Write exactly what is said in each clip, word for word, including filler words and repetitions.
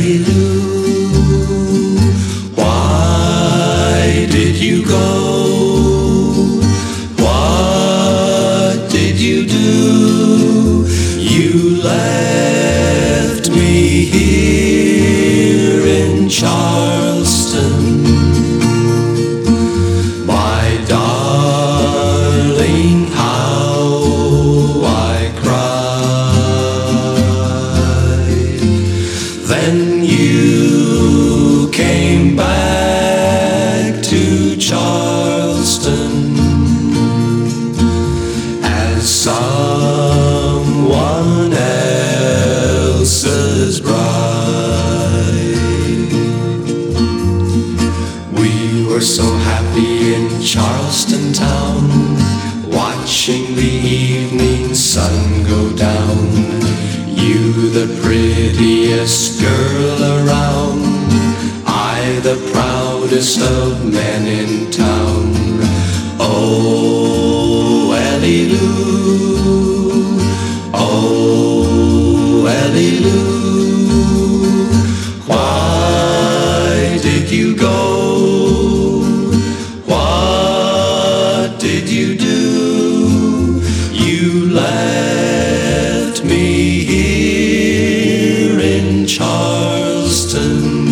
Ellie Lou, why did you go? What did you do? You left me here in Charleston, my darling, how I cried. Then you came back to Charleston as someone else's bride. We were so happy in Charleston town, watching the evening sun go down. You the prettiest girl around, I the proudest of men in town. Oh, Ellie Lou, oh, Ellie Lou, why did you go? What did you do? You left me here in Charleston,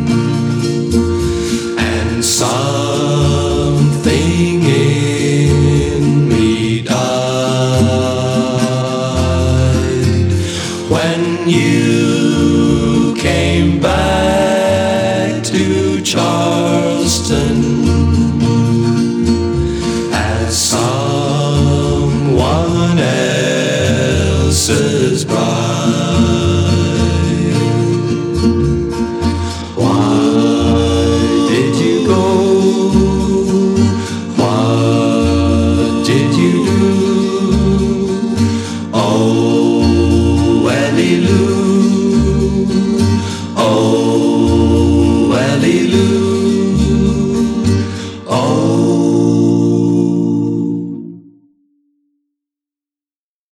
and something in me died when you came back to Charleston as someone else's bride.